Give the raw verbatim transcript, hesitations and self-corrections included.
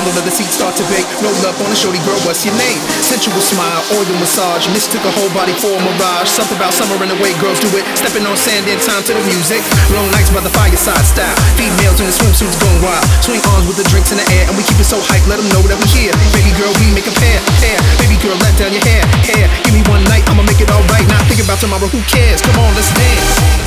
warm, the leather seats start to bake. Roll up on a shorty girl, what's your name? Sensual smile, oil massage, mistook a whole body for a mirage. Something about summer and the way girls do it, stepping on sand in time to the music. Long nights by the fireside style, females in the swimsuits going wild. Swing arms with the drinks in the air, and we keep it so hype, let them know that we here. Baby girl, we make a pair, pair. Baby girl, let down your hair, hair. Give me one night, I'ma make it alright. Not thinking about tomorrow, who cares? Come on, let's dance.